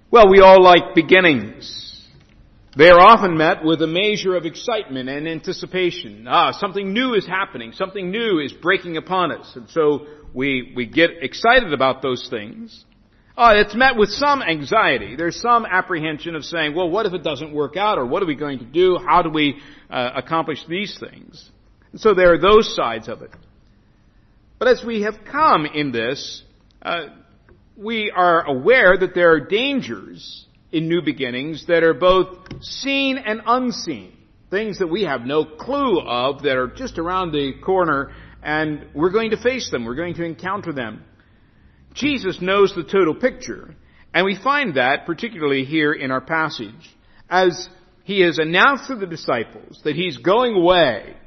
Well, we all like beginnings. They are often met with a measure of excitement and anticipation. Something new is happening. Something new is breaking upon us. And so we get excited about those things. It's met with some anxiety. There's some apprehension of saying, well, what if it doesn't work out? Or what are we going to do? How do we accomplish these things? And so there are those sides of it. But as we have come in this, we are aware that there are dangers in new beginnings that are both seen and unseen. Things that we have no clue of that are just around the corner, and we're going to face them. We're going to encounter them. Jesus knows the total picture, and we find that particularly here in our passage. As he has announced to the disciples that he's going away,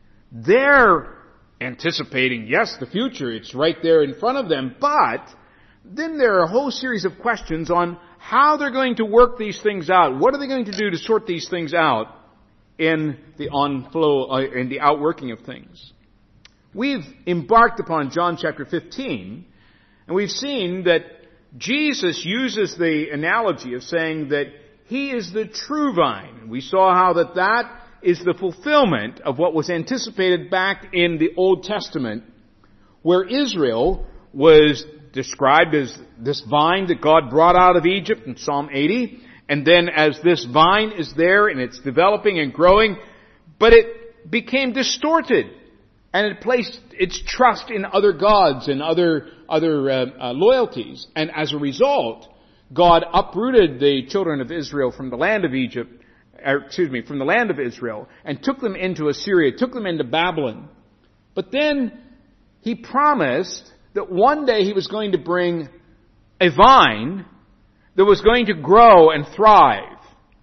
they're anticipating, yes, the future. It's right there in front of them, but then there are a whole series of questions on how they're going to work these things out. What are they going to do to sort these things out in the in the outworking of things? We've embarked upon John chapter 15, and we've seen that Jesus uses the analogy of saying that he is the true vine. We saw how that is the fulfillment of what was anticipated back in the Old Testament, where Israel was described as this vine that God brought out of Egypt in Psalm 80. And then as this vine is there and it's developing and growing, but it became distorted. And it placed its trust in other gods and other loyalties. And as a result, God uprooted the children of Israel from the land of from the land of Israel, and took them into Assyria, took them into Babylon. But then he promised that one day he was going to bring a vine that was going to grow and thrive.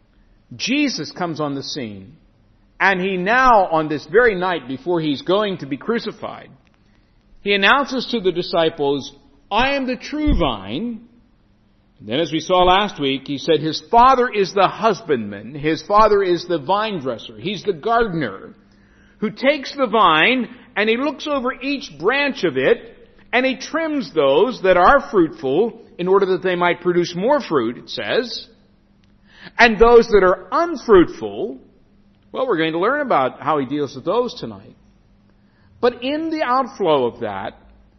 Jesus comes on the scene, and he now, on this very night before he's going to be crucified, he announces to the disciples, I am the true vine. And then as we saw last week, he said his Father is the husbandman, his Father is the vine dresser, he's the gardener, who takes the vine and he looks over each branch of it, and he trims those that are fruitful in order that they might produce more fruit, it says. And those that are unfruitful, well, we're going to learn about how he deals with those tonight. But in the outflow of that,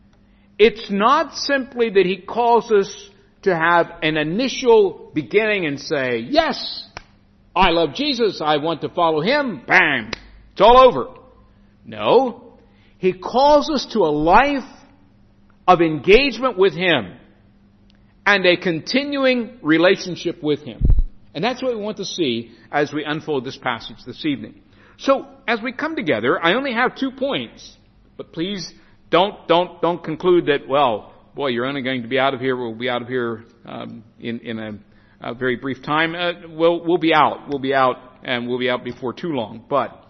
it's not simply that he calls us to have an initial beginning and say, yes, I love Jesus, I want to follow him, bang, it's all over. No, he calls us to a life of engagement with him and a continuing relationship with him. And that's what we want to see as we unfold this passage this evening. So, as we come together, I only have 2 points, but please don't conclude that, well, boy, you're only going to be out of here. We'll be out of here in a very brief time. We'll be out. We'll be out, and we'll be out before too long. But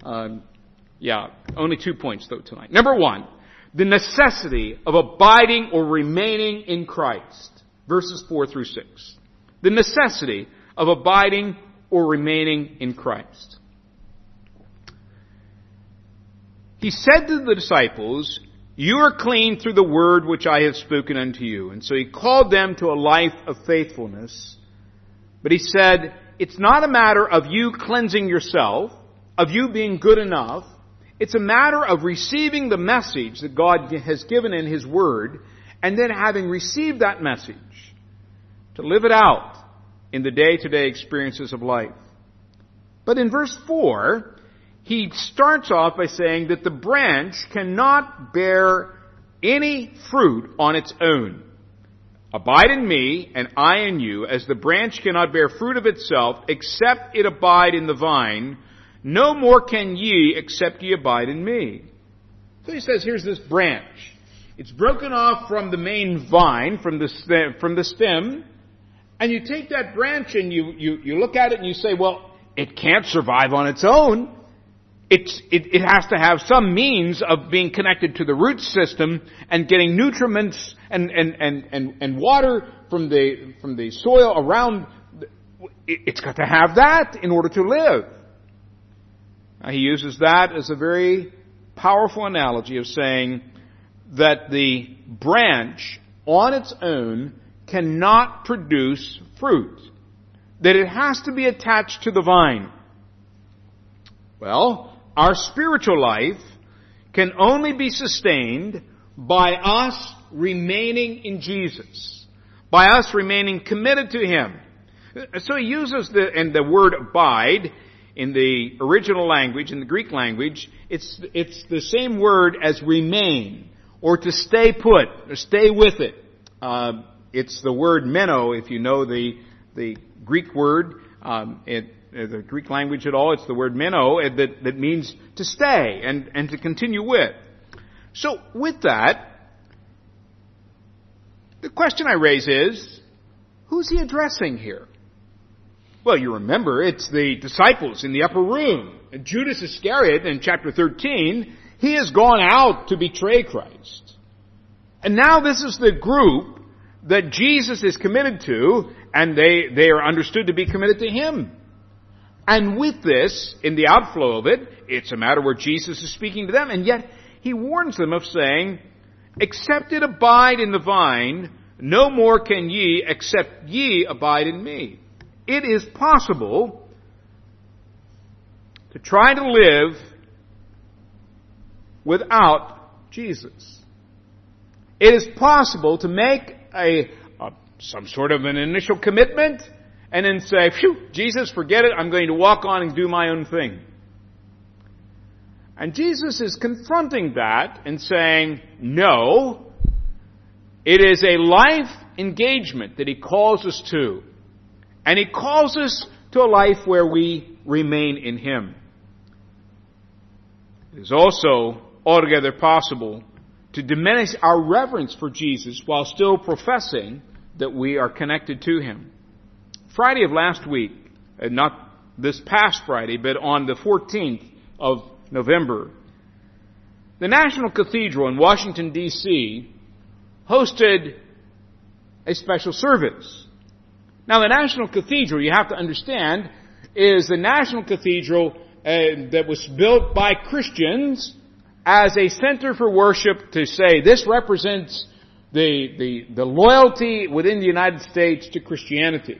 only 2 points though tonight. Number 1. The necessity of abiding or remaining in Christ. Verses 4 through 6. The necessity of abiding or remaining in Christ. He said to the disciples, you are clean through the word which I have spoken unto you. And so he called them to a life of faithfulness. But he said, it's not a matter of you cleansing yourself, of you being good enough. It's a matter of receiving the message that God has given in his word, and then having received that message, to live it out in the day-to-day experiences of life. But in verse 4, he starts off by saying that the branch cannot bear any fruit on its own. Abide in me, and I in you, as the branch cannot bear fruit of itself, except it abide in the vine. No more can ye, except ye abide in me. So he says, here's this branch. It's broken off from the main vine, from the stem, and you take that branch and you look at it and you say, well, it can't survive on its own. It has to have some means of being connected to the root system and getting nutriments and water from the soil around. It's got to have that in order to live. Now, he uses that as a very powerful analogy of saying that the branch on its own cannot produce fruit, that it has to be attached to the vine. Well, our spiritual life can only be sustained by us remaining in Jesus, by us remaining committed to Him. So he uses the word abide in the original language, in the Greek language, it's the same word as remain, or to stay put, or stay with it. It's the word meno, if you know the Greek word, the Greek language at all, it's the word meno, that means to stay and to continue with. So with that, the question I raise is, who's he addressing here? Well, you remember, it's the disciples in the upper room. And Judas Iscariot, in chapter 13, he has gone out to betray Christ. And now this is the group that Jesus is committed to, and they are understood to be committed to Him. And with this, in the outflow of it, it's a matter where Jesus is speaking to them, and yet He warns them of saying, "Except it abide in the vine, no more can ye, except ye abide in me." It is possible to try to live without Jesus. It is possible to make some sort of an initial commitment and then say, "Phew, Jesus, forget it, I'm going to walk on and do my own thing." And Jesus is confronting that and saying, no, it is a life engagement that He calls us to. And He calls us to a life where we remain in Him. It is also altogether possible to diminish our reverence for Jesus while still professing that we are connected to Him. Friday of last week, not this past Friday, but on the 14th of November, the National Cathedral in Washington, D.C. hosted a special service. Now, the National Cathedral, you have to understand, is the National Cathedral that was built by Christians as a center for worship to say this represents the loyalty within the United States to Christianity.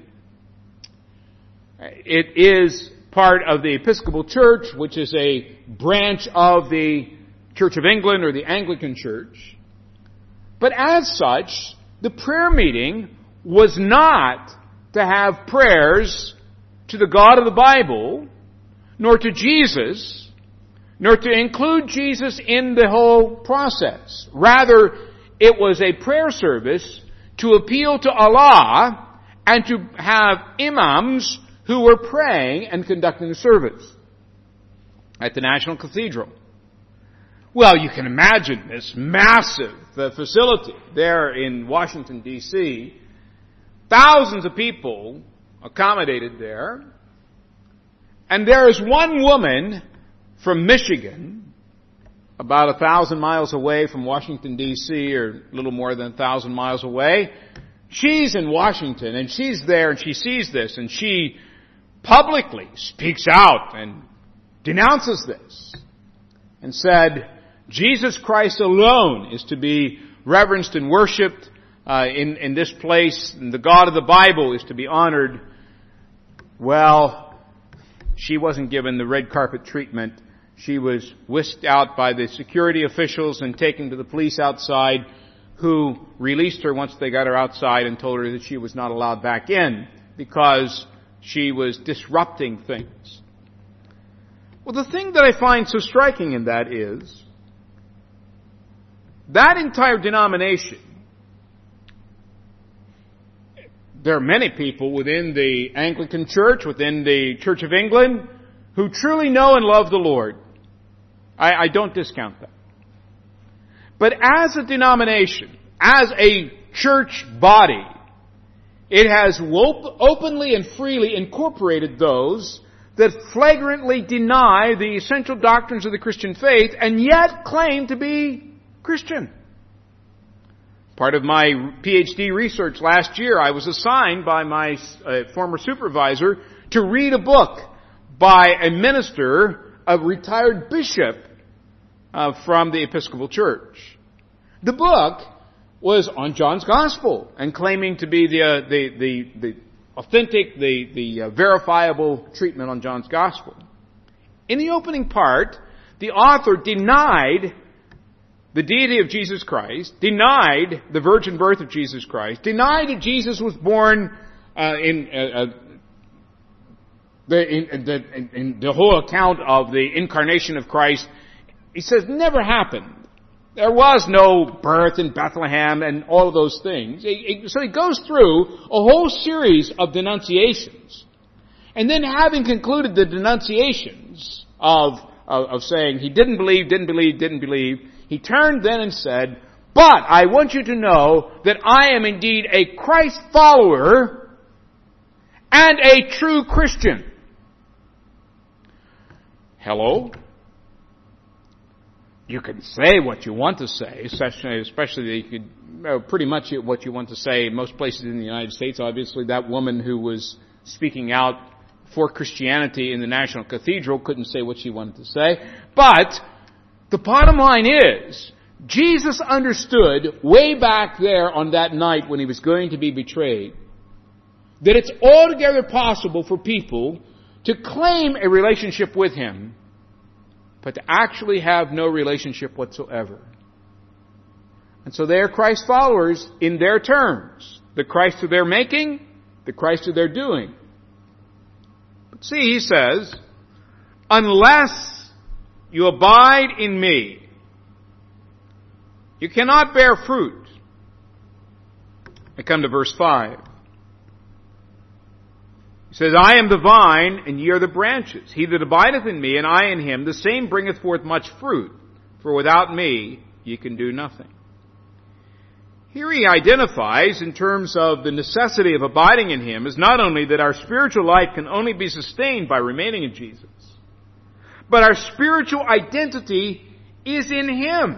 It is part of the Episcopal Church, which is a branch of the Church of England or the Anglican Church. But as such, the prayer meeting was not to have prayers to the God of the Bible, nor to Jesus, nor to include Jesus in the whole process. Rather, it was a prayer service to appeal to Allah and to have imams who were praying and conducting the service at the National Cathedral. Well, you can imagine this massive facility there in Washington, D.C., thousands of people accommodated there. And there is one woman from Michigan, about 1,000 miles away from Washington, D.C., or a little more than 1,000 miles away. She's in Washington, and she's there, and she sees this, and she publicly speaks out and denounces this, and said, Jesus Christ alone is to be reverenced and worshipped in this place, and the God of the Bible is to be honored. Well, she wasn't given the red carpet treatment. She was whisked out by the security officials and taken to the police outside, who released her once they got her outside and told her that she was not allowed back in because she was disrupting things. Well, the thing that I find so striking in that is that entire denomination, there are many people within the Anglican Church, within the Church of England, who truly know and love the Lord. I don't discount that. But as a denomination, as a church body, it has openly and freely incorporated those that flagrantly deny the essential doctrines of the Christian faith and yet claim to be Christian. Part of my PhD research last year, I was assigned by my former supervisor to read a book by a minister, a retired bishop from the Episcopal Church. The book was on John's Gospel and claiming to be the authentic, the verifiable treatment on John's Gospel. In the opening part, the author denied the deity of Jesus Christ, denied the virgin birth of Jesus Christ, denied that Jesus was born in the whole account of the incarnation of Christ. He says never happened. There was no birth in Bethlehem and all of those things. So he goes through a whole series of denunciations. And then having concluded the denunciations of saying he didn't believe, he turned then and said, "But I want you to know that I am indeed a Christ follower and a true Christian." Hello? You can say what you want to say, especially you could, pretty much what you want to say in most places in the United States. Obviously, that woman who was speaking out for Christianity in the National Cathedral couldn't say what she wanted to say. But the bottom line is, Jesus understood way back there on that night when he was going to be betrayed, that it's altogether possible for people to claim a relationship with him, but to actually have no relationship whatsoever. And so they are Christ followers in their terms. The Christ of their making, the Christ of their doing. But see, he says, unless you abide in me, you cannot bear fruit. I come to verse 5. He says, I am the vine, and ye are the branches. He that abideth in me, and I in him, the same bringeth forth much fruit. For without me, ye can do nothing. Here he identifies, in terms of the necessity of abiding in him, is not only that our spiritual life can only be sustained by remaining in Jesus, but our spiritual identity is in him.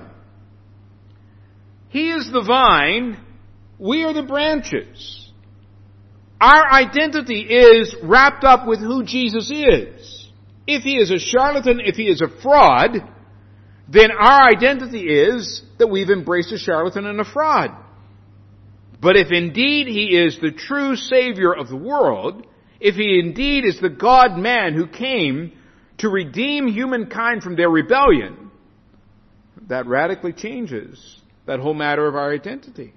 He is the vine, we are the branches. Our identity is wrapped up with who Jesus is. If he is a charlatan, if he is a fraud, then our identity is that we've embraced a charlatan and a fraud. But if indeed he is the true Savior of the world, if he indeed is the God-man who came to redeem humankind from their rebellion, that radically changes that whole matter of our identity.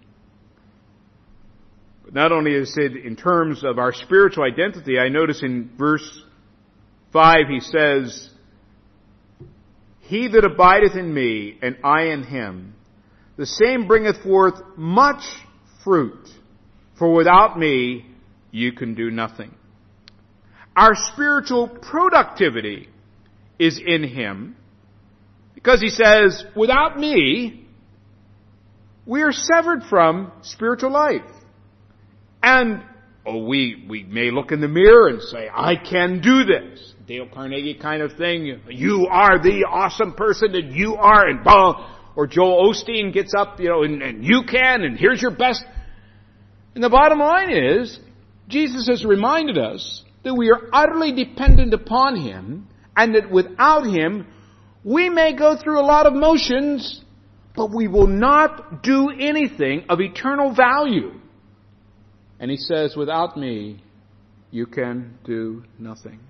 Not only is it in terms of our spiritual identity, I notice in verse 5 he says, He that abideth in me, and I in him, the same bringeth forth much fruit, for without me you can do nothing. Our spiritual productivity is in him, because he says, without me, we are severed from spiritual life. And we may look in the mirror and say, I can do this. Dale Carnegie kind of thing. You are the awesome person that you are. And or Joel Osteen gets up, and you can, and here's your best. And the bottom line is, Jesus has reminded us that we are utterly dependent upon him, and that without him, we may go through a lot of motions, but we will not do anything of eternal value. And he says, without me, you can do nothing.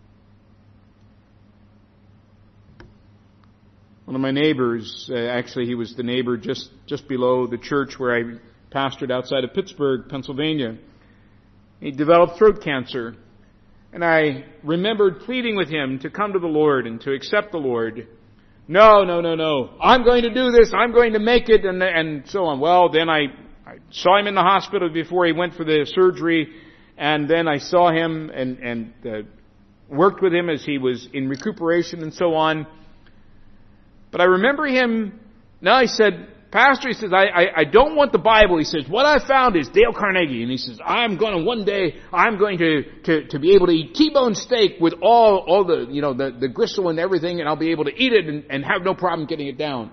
One of my neighbors, actually he was the neighbor just below the church where I pastored outside of Pittsburgh, Pennsylvania. He developed throat cancer. And I remembered pleading with him to come to the Lord and to accept the Lord. No. I'm going to do this. I'm going to make it. And so on. Well, then I saw him in the hospital before he went for the surgery, and then I saw him and worked with him as he was in recuperation and so on. But I remember him, he said, Pastor, he says, I don't want the Bible. He says, what I found is Dale Carnegie. And he says, one day, I'm going to be able to eat T-bone steak with all the gristle and everything, and I'll be able to eat it and have no problem getting it down.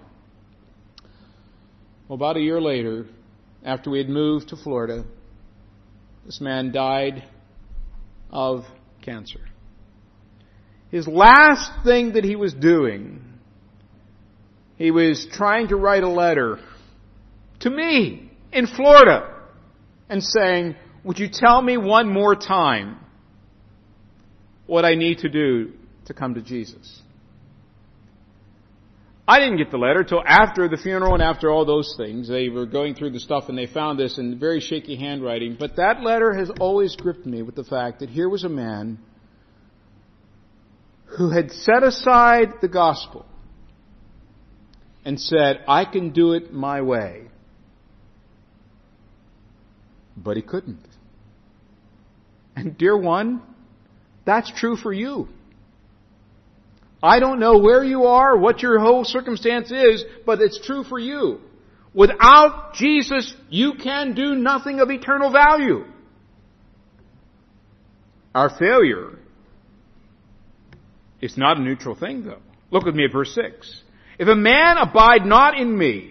Well, about a year later, after we had moved to Florida, this man died of cancer. His last thing that he was doing, he was trying to write a letter to me in Florida and saying, would you tell me one more time what I need to do to come to Jesus? I didn't get the letter till after the funeral and after all those things. They were going through the stuff and they found this in very shaky handwriting. But that letter has always gripped me with the fact that here was a man who had set aside the gospel and said, I can do it my way. But he couldn't. And dear one, that's true for you. I don't know where you are, what your whole circumstance is, but it's true for you. Without Jesus, you can do nothing of eternal value. Our failure is not a neutral thing, though. Look with me at verse 6. If a man abide not in me,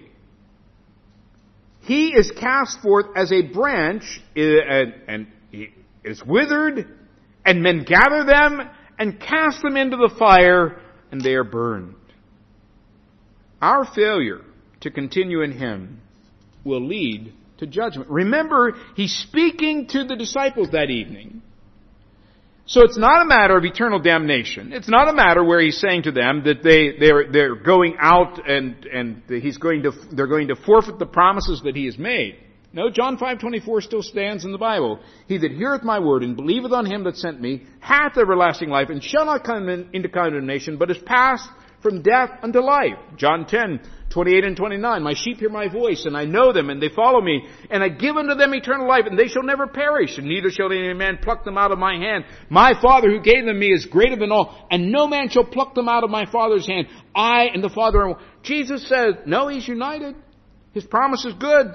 he is cast forth as a branch, and he is withered, and men gather them and cast them into the fire, and they are burned. Our failure to continue in Him will lead to judgment. Remember, He's speaking to the disciples that evening. So it's not a matter of eternal damnation. It's not a matter where He's saying to them that they're going out and they're going to forfeit the promises that He has made. No, John 5:24 still stands in the Bible. He that heareth my word and believeth on Him that sent me hath everlasting life and shall not come into condemnation, but is passed from death unto life. John 10:28 and 29. My sheep hear my voice, and I know them, and they follow me, and I give unto them eternal life, and they shall never perish, and neither shall any man pluck them out of my hand. My Father who gave them me is greater than all, and no man shall pluck them out of my Father's hand. I and the Father are one. Jesus says, no, He's united. His promise is good.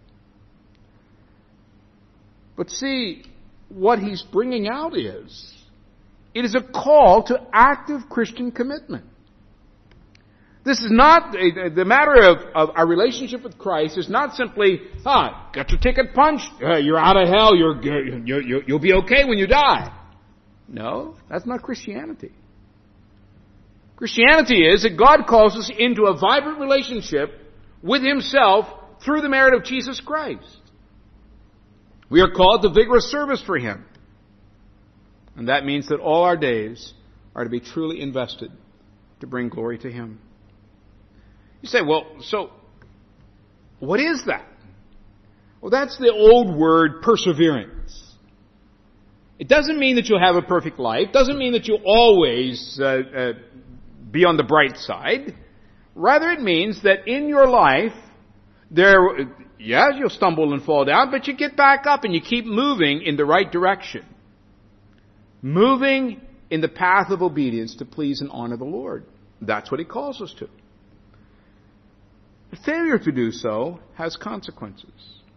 But see, what He's bringing out is, it is a call to active Christian commitment. This is not, the matter of our relationship with Christ is not simply, got your ticket punched, you're out of hell, you'll be okay when you die. No, that's not Christianity. Christianity is that God calls us into a vibrant relationship with Himself through the merit of Jesus Christ. We are called to vigorous service for Him. And that means that all our days are to be truly invested to bring glory to Him. You say, well, so what is that? Well, that's the old word perseverance. It doesn't mean that you'll have a perfect life. It doesn't mean that you'll always be on the bright side. Rather, it means that in your life, you'll stumble and fall down, but you get back up and you keep moving in the right direction. Moving in the path of obedience to please and honor the Lord. That's what He calls us to. The failure to do so has consequences.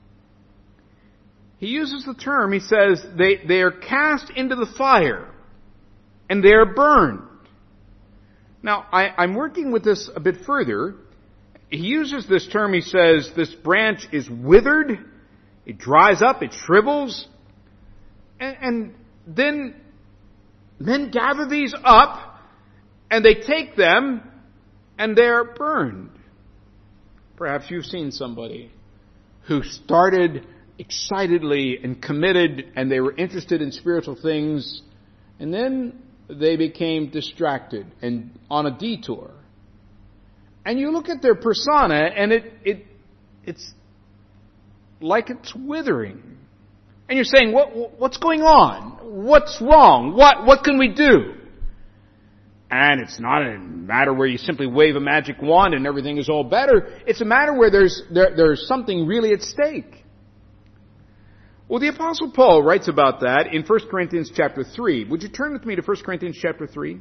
He uses the term, he says, they are cast into the fire and they are burned. Now, I'm working with this a bit further. He uses this term, he says, this branch is withered, it dries up, it shrivels, and then men gather these up, and they take them, and they're burned. Perhaps you've seen somebody who started excitedly and committed, and they were interested in spiritual things, and then they became distracted and on a detour. And you look at their persona, and it's like it's withering. And you're saying, what's going on? What's wrong? What can we do? And it's not a matter where you simply wave a magic wand and everything is all better. It's a matter where there's something really at stake. Well, the Apostle Paul writes about that in 1 Corinthians chapter 3. Would you turn with me to 1 Corinthians chapter 3?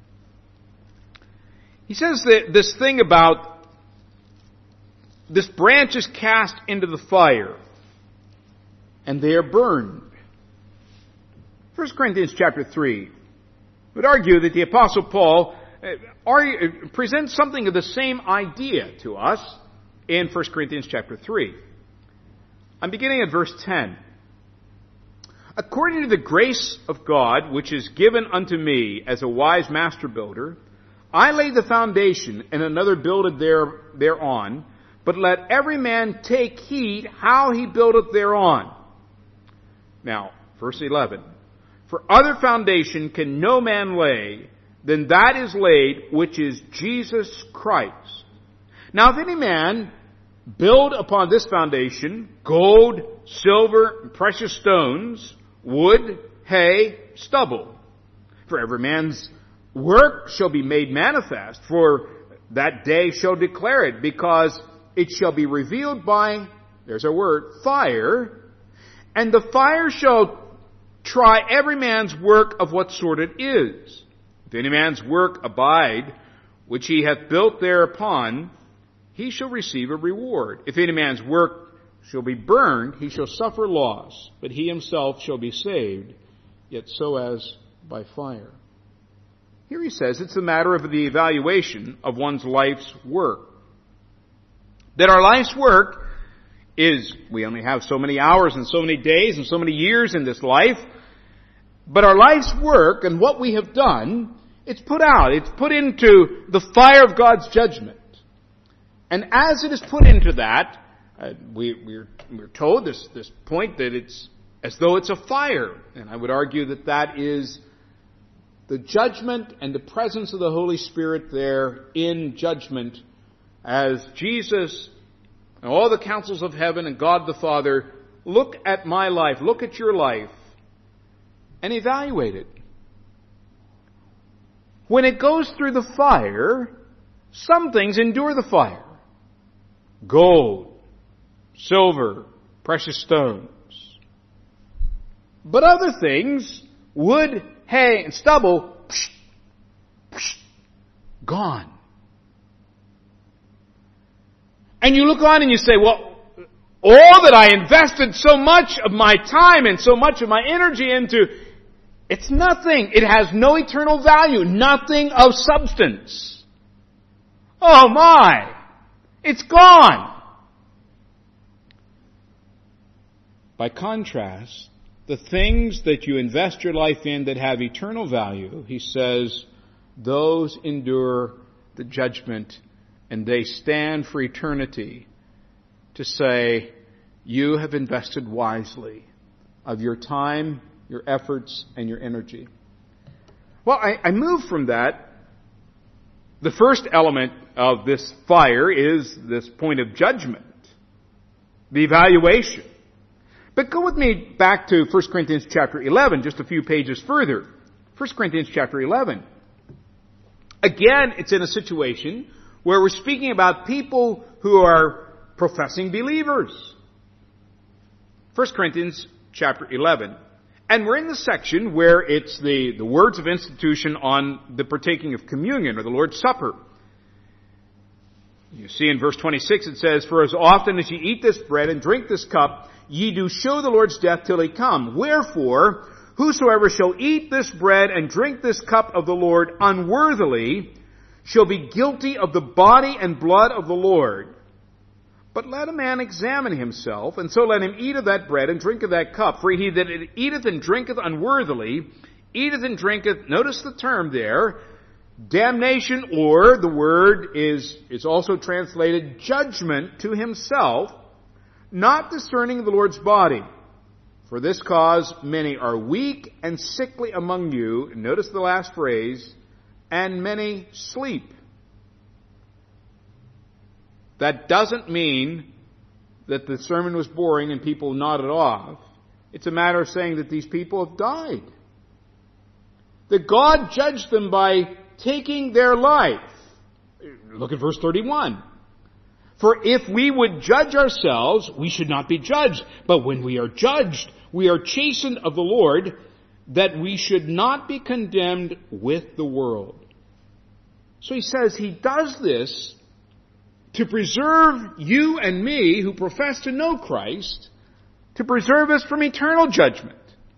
He says that this thing about this branch is cast into the fire and they are burned. 1 Corinthians chapter 3 would argue that the Apostle Paul presents something of the same idea to us in 1 Corinthians chapter 3. I'm beginning at verse 10. According to the grace of God, which is given unto me as a wise master builder, I laid the foundation, and another builded thereon. But let every man take heed how he buildeth thereon. Now, verse 11. For other foundation can no man lay than that is laid, which is Jesus Christ. Now, if any man build upon this foundation gold, silver, and precious stones, wood, hay, stubble, for every man's work shall be made manifest, for that day shall declare it, because it shall be revealed by, there's our word, fire, and the fire shall try every man's work of what sort it is. If any man's work abide, which he hath built thereupon, he shall receive a reward. If any man's work shall be burned, he shall suffer loss, but he himself shall be saved, yet so as by fire. Here he says it's a matter of the evaluation of one's life's work. That our life's work is, we only have so many hours and so many days and so many years in this life, but our life's work and what we have done, it's put out, it's put into the fire of God's judgment. And as it is put into that, we're told this point that it's as though it's a fire. And I would argue that that is the judgment and the presence of the Holy Spirit there in judgment as Jesus and all the councils of heaven and God the Father look at my life, look at your life, and evaluate it. When it goes through the fire, some things endure the fire. Gold, silver, precious stones. But other things, wood, hay, and stubble, gone. And you look on and you say, well, all that I invested so much of my time and so much of my energy into, it's nothing. It has no eternal value. Nothing of substance. Oh my! It's gone! By contrast, the things that you invest your life in that have eternal value, he says, those endure the judgment and they stand for eternity to say, you have invested wisely of your time, your efforts, and your energy. Well, I move from that. The first element of this fire is this point of judgment, the evaluation. But go with me back to 1 Corinthians chapter 11, just a few pages further. 1 Corinthians chapter 11. Again, it's in a situation where we're speaking about people who are professing believers. 1 Corinthians chapter 11. And we're in the section where it's the words of institution on the partaking of communion or the Lord's Supper. You see in verse 26 it says, for as often as ye eat this bread and drink this cup, ye do show the Lord's death till he come. Wherefore, whosoever shall eat this bread and drink this cup of the Lord unworthily shall be guilty of the body and blood of the Lord. But let a man examine himself, and so let him eat of that bread and drink of that cup. For he that eateth and drinketh unworthily, eateth and drinketh, notice the term there, damnation, or the word is also translated judgment to himself, not discerning the Lord's body. For this cause many are weak and sickly among you, notice the last phrase, and many sleep. That doesn't mean that the sermon was boring and people nodded off. It's a matter of saying that these people have died. That God judged them by taking their life. Look at verse 31. For if we would judge ourselves, we should not be judged. But when we are judged, we are chastened of the Lord, that we should not be condemned with the world. So he says he does this to preserve you and me who profess to know Christ, to preserve us from eternal judgment.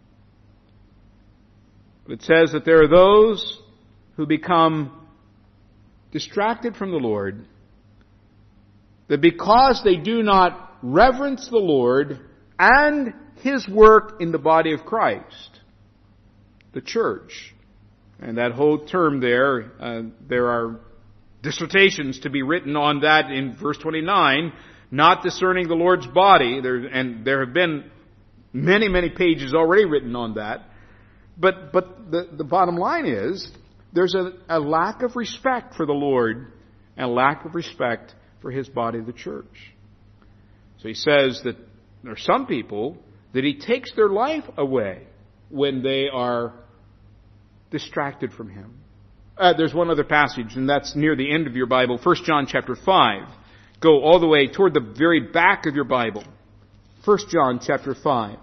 It says that there are those who become distracted from the Lord, that because they do not reverence the Lord and His work in the body of Christ, the church, and that whole term there are dissertations to be written on that in verse 29, not discerning the Lord's body. There have been Many, many pages already written on that. But the bottom line is, there's a lack of respect for the Lord and a lack of respect for His body, the church. So he says that there are some people that He takes their life away when they are distracted from Him. There's one other passage, and that's near the end of your Bible, 1 John chapter 5. Go all the way toward the very back of your Bible. 1 John chapter 5.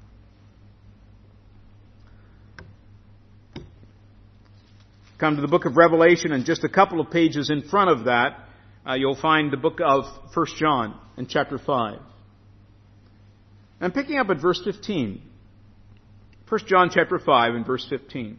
Come to the book of Revelation, and just a couple of pages in front of that, you'll find the book of 1 John in chapter 5. And picking up at verse 15. 1 John chapter 5 and verse 15.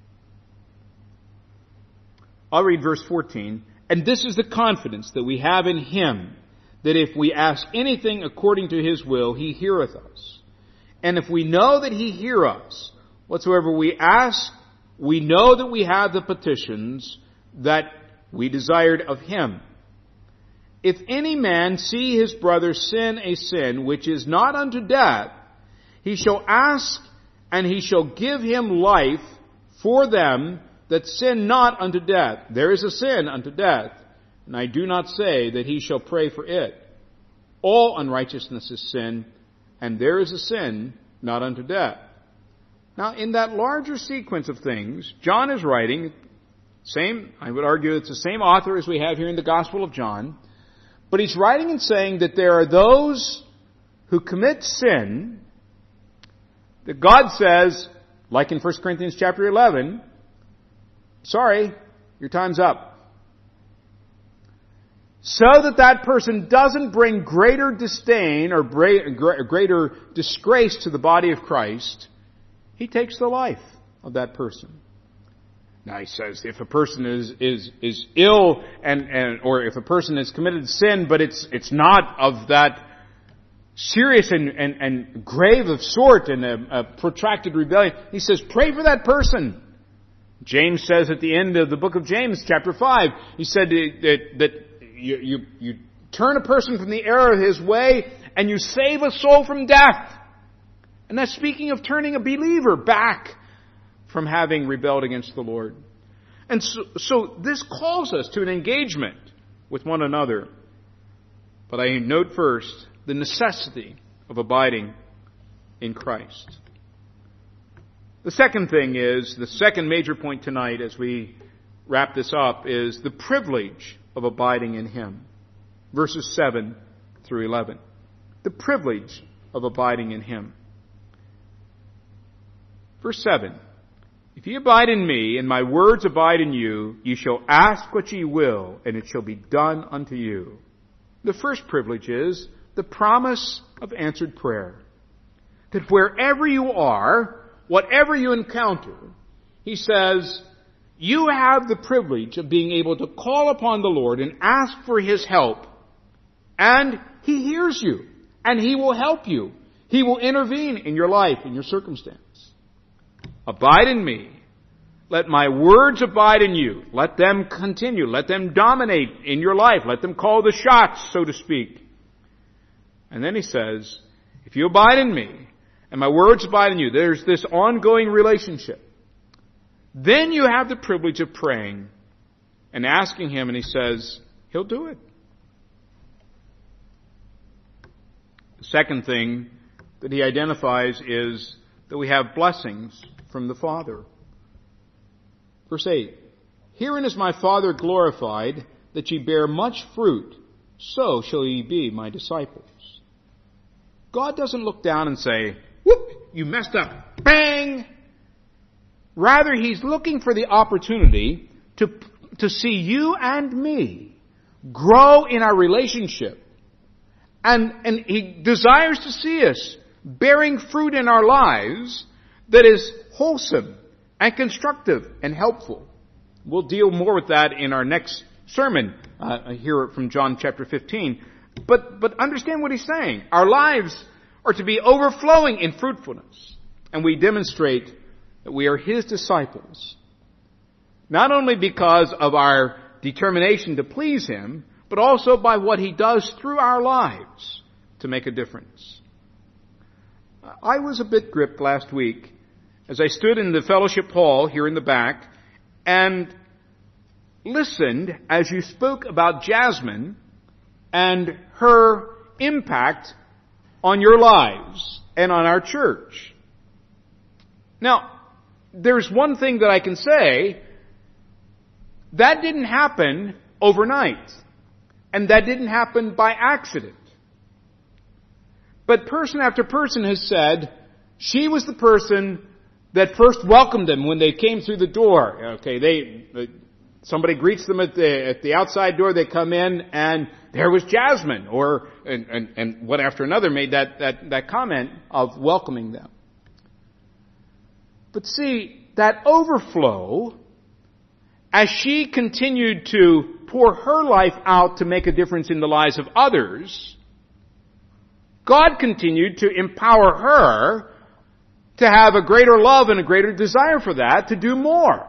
I'll read verse 14. And this is the confidence that we have in Him, that if we ask anything according to His will, He heareth us. And if we know that He hear us, whatsoever we ask, we know that we have the petitions that we desired of Him. If any man see his brother sin a sin which is not unto death, he shall ask, and He shall give him life for them that sin not unto death. There is a sin unto death, and I do not say that he shall pray for it. All unrighteousness is sin, and there is a sin not unto death. Now, in that larger sequence of things, John is writing, I would argue it's the same author as we have here in the Gospel of John, but he's writing and saying that there are those who commit sin that God says, like in 1 Corinthians chapter 11, sorry, your time's up. So that person doesn't bring greater disdain or greater disgrace to the body of Christ, He takes the life of that person. Now he says, if a person is ill or if a person has committed sin, but it's not of that serious and grave of sort and a protracted rebellion, he says, pray for that person. James says at the end of the book of James, chapter 5, he said that you turn a person from the error of his way and you save a soul from death. And that's speaking of turning a believer back from having rebelled against the Lord. And so this calls us to an engagement with one another. But I note first the necessity of abiding in Christ. The second thing is, the second major point tonight as we wrap this up, is the privilege of abiding in Him. Verses 7 through 11. The privilege of abiding in Him. Verse 7. If ye abide in me, and my words abide in you, ye shall ask what ye will, and it shall be done unto you. The first privilege is the promise of answered prayer. That wherever you are, whatever you encounter, he says, you have the privilege of being able to call upon the Lord and ask for His help. And He hears you, and He will help you. He will intervene in your life, in your circumstance. Abide in me. Let my words abide in you. Let them continue. Let them dominate in your life. Let them call the shots, so to speak. And then he says, if you abide in me, and my words abide in you, there's this ongoing relationship. Then you have the privilege of praying and asking Him, and he says, He'll do it. The second thing that he identifies is that we have blessings from the Father. Verse 8, herein is my Father glorified, that ye bear much fruit, so shall ye be my disciples. God doesn't look down and say, whoop, you messed up, bang! Rather, He's looking for the opportunity to see you and me grow in our relationship. And He desires to see us bearing fruit in our lives that is wholesome and constructive and helpful. We'll deal more with that in our next sermon, here from John chapter 15. But understand what he's saying. Our lives are to be overflowing in fruitfulness. And we demonstrate that we are His disciples. Not only because of our determination to please Him, but also by what He does through our lives to make a difference. I was a bit gripped last week as I stood in the fellowship hall here in the back and listened as you spoke about Jasmine and her impact on your lives and on our church. Now, there's one thing that I can say. That didn't happen overnight. And that didn't happen by accident. But person after person has said, she was the person that first welcomed them when they came through the door. Okay, somebody greets them at the outside door, they come in, and there was Jasmine, and one after another made that comment of welcoming them. But see, that overflow, as she continued to pour her life out to make a difference in the lives of others, God continued to empower her to have a greater love and a greater desire for that, to do more.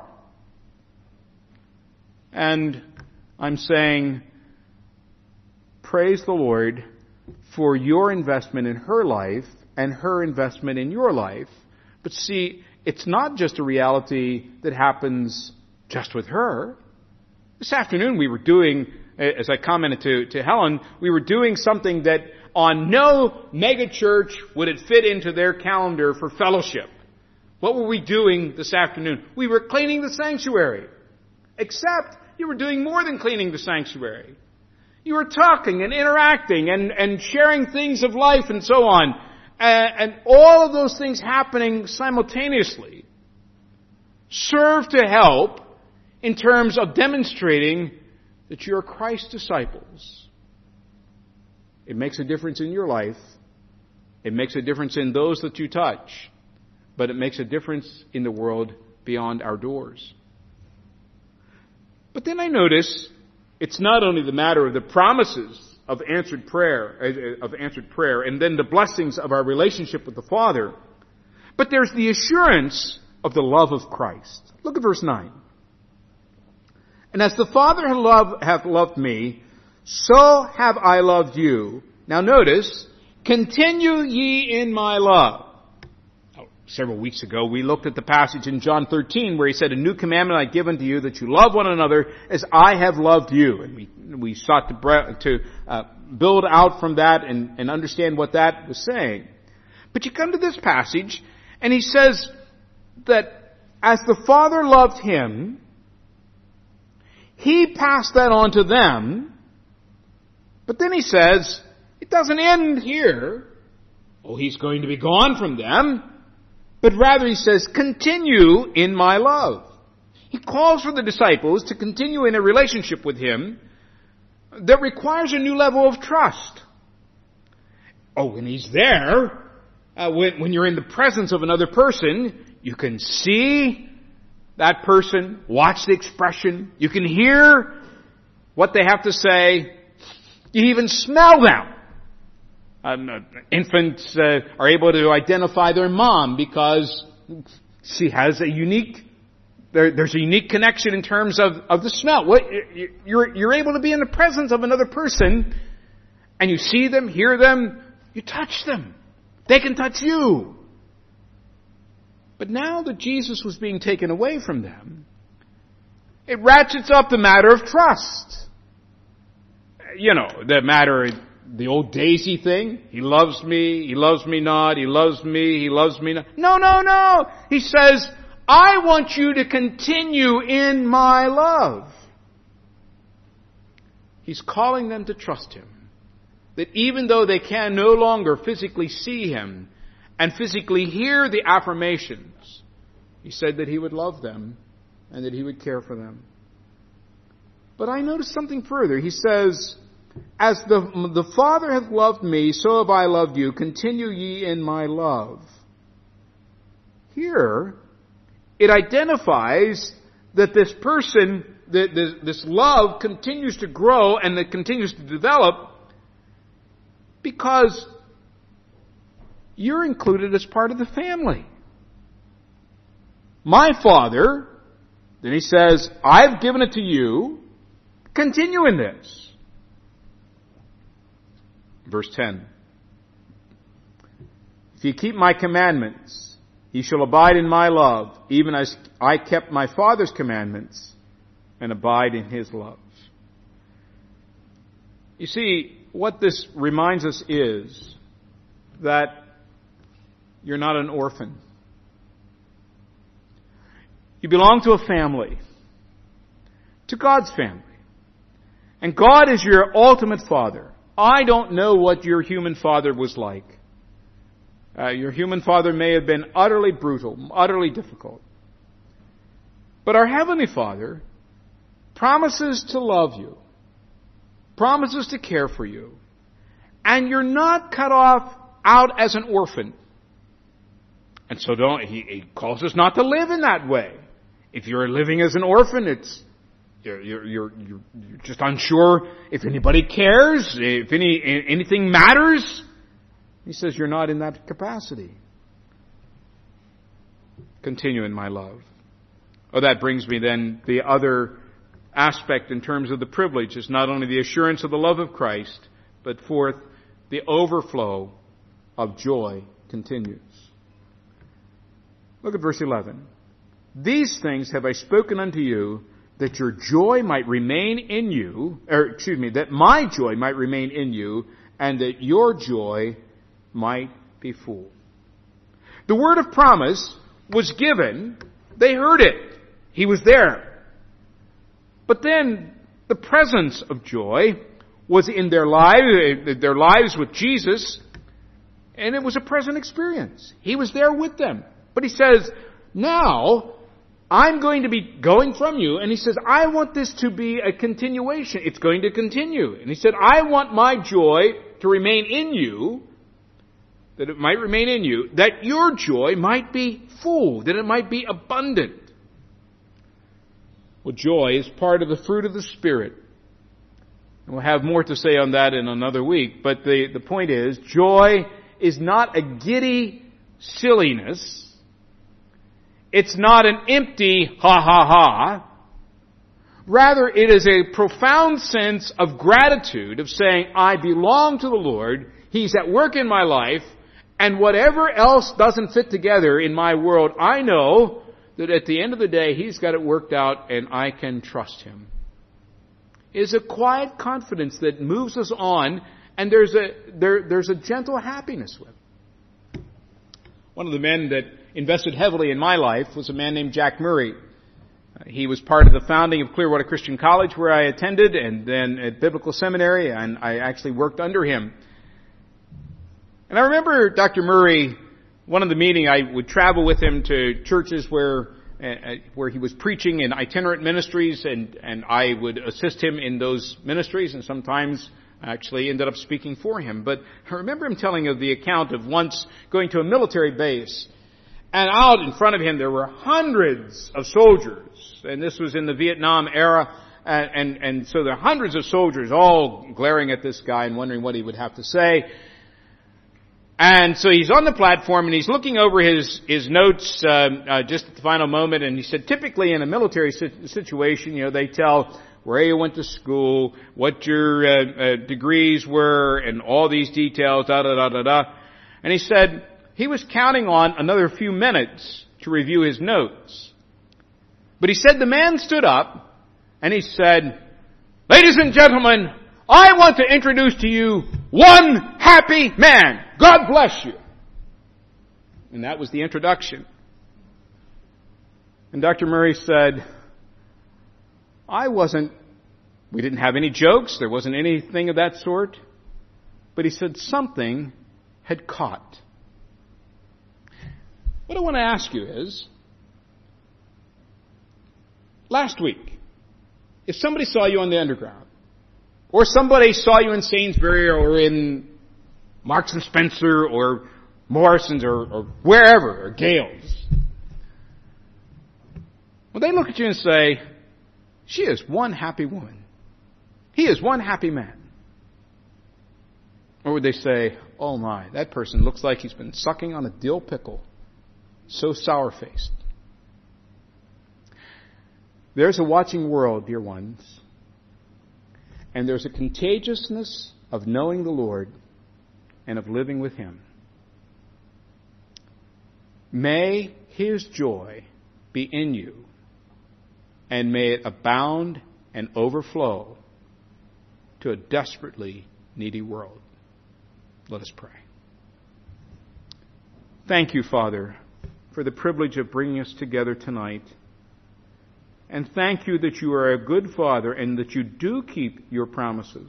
And I'm saying, praise the Lord for your investment in her life and her investment in your life. But see, it's not just a reality that happens just with her. This afternoon we were doing, as I commented to Helen, we were doing something that on no mega church would it fit into their calendar for fellowship. What were we doing this afternoon? We were cleaning the sanctuary. Except you were doing more than cleaning the sanctuary. You were talking and interacting and sharing things of life and so on. And all of those things happening simultaneously serve to help in terms of demonstrating that you're Christ's disciples. It makes a difference in your life. It makes a difference in those that you touch. But it makes a difference in the world beyond our doors. But then I notice it's not only the matter of the promises of answered prayer, and then the blessings of our relationship with the Father, but there's the assurance of the love of Christ. Look at verse 9. And as the Father hath loved me, so have I loved you. Now notice, continue ye in my love. Several weeks ago, we looked at the passage in John 13 where he said, a new commandment I give unto you, that you love one another as I have loved you. And we sought to build out from that and understand what that was saying. But you come to this passage, and he says that as the Father loved him, he passed that on to them. But then he says, it doesn't end here. Oh, he's going to be gone from them. But rather he says, continue in my love. He calls for the disciples to continue in a relationship with him that requires a new level of trust. Oh, when he's there, when you're in the presence of another person, you can see that person, watch the expression, you can hear what they have to say, you even smell them. Infants are able to identify their mom because she has a unique, there's a unique connection in terms of the smell. You're able to be in the presence of another person and you see them, hear them, you touch them. They can touch you. But now that Jesus was being taken away from them, it ratchets up the matter of trust. You know, the old Daisy thing. He loves me not, he loves me not. No. He says, I want you to continue in my love. He's calling them to trust him. That even though they can no longer physically see him and physically hear the affirmations, he said that he would love them and that he would care for them. But I noticed something further. He says, as the Father hath loved me, so have I loved you. Continue ye in my love. Here, it identifies that this person, this love continues to grow and that continues to develop because you're included as part of the family. My Father, then he says, I've given it to you. Continue in this. Verse 10. If ye keep my commandments, ye shall abide in my love, even as I kept my Father's commandments and abide in his love. You see, what this reminds us is that you're not an orphan. You belong to a family, to God's family. And God is your ultimate Father. I don't know what your human father was like. Your human father may have been utterly brutal, utterly difficult. But our Heavenly Father promises to love you, promises to care for you, and you're not cut off out as an orphan. And so he calls us not to live in that way. If you're living as an orphan, you're just unsure if anybody cares, if anything matters. He says you're not in that capacity. Continue in my love. Oh, that brings me then the other aspect in terms of the privilege is not only the assurance of the love of Christ, but fourth, the overflow of joy continues. Look at verse 11. These things have I spoken unto you, that your joy might remain in you, that my joy might remain in you, and that your joy might be full. The word of promise was given. They heard it. He was there. But then the presence of joy was in their lives with Jesus, and it was a present experience. He was there with them. But he says, now I'm going to be going from you. And he says, I want this to be a continuation. It's going to continue. And he said, I want my joy to remain in you, that it might remain in you, that your joy might be full, that it might be abundant. Well, joy is part of the fruit of the Spirit. And we'll have more to say on that in another week. But the point is, joy is not a giddy silliness. It's not an empty ha ha ha. Rather, it is a profound sense of gratitude, of saying, I belong to the Lord, He's at work in my life, and whatever else doesn't fit together in my world, I know that at the end of the day, He's got it worked out and I can trust Him. It is a quiet confidence that moves us on, and there's a gentle happiness with it. One of the men that invested heavily in my life was a man named Jack Murray. He was part of the founding of Clearwater Christian College, where I attended, and then at Biblical Seminary, and I actually worked under him. And I remember Dr. Murray, one of the meetings, I would travel with him to churches where he was preaching in itinerant ministries, and I would assist him in those ministries, and sometimes actually ended up speaking for him. But I remember him telling of the account of once going to a military base, and out in front of him there were hundreds of soldiers, and this was in the Vietnam era, and so there are hundreds of soldiers all glaring at this guy and wondering what he would have to say. And so he's on the platform and he's looking over his notes just at the final moment, and he said, typically in a military situation, they tell where you went to school, what your degrees were, and all these details, da-da-da-da-da. And he said he was counting on another few minutes to review his notes. But he said the man stood up and he said, ladies and gentlemen, I want to introduce to you one happy man. God bless you. And that was the introduction. And Dr. Murray said, we didn't have any jokes, there wasn't anything of that sort, but he said something had caught. What I want to ask you is, last week, if somebody saw you on the Underground, or somebody saw you in Sainsbury or in Marks and Spencer or Morrison's or wherever, or Gales, will they look at you and say, she is one happy woman. He is one happy man. Or would they say, oh my, that person looks like he's been sucking on a dill pickle. So sour-faced. There's a watching world, dear ones. And there's a contagiousness of knowing the Lord and of living with Him. May His joy be in you, and may it abound and overflow to a desperately needy world. Let us pray. Thank you, Father, for the privilege of bringing us together tonight. And thank you that you are a good Father and that you do keep your promises.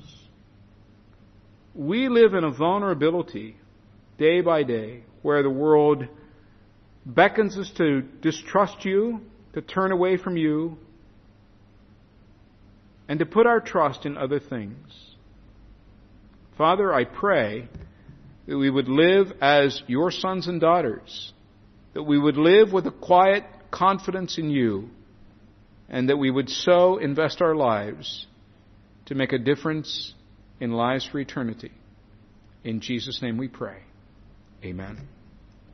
We live in a vulnerability day by day where the world beckons us to distrust you, to turn away from you, and to put our trust in other things. Father, I pray that we would live as your sons and daughters, that we would live with a quiet confidence in you, and that we would so invest our lives to make a difference in lives for eternity. In Jesus' name we pray. Amen.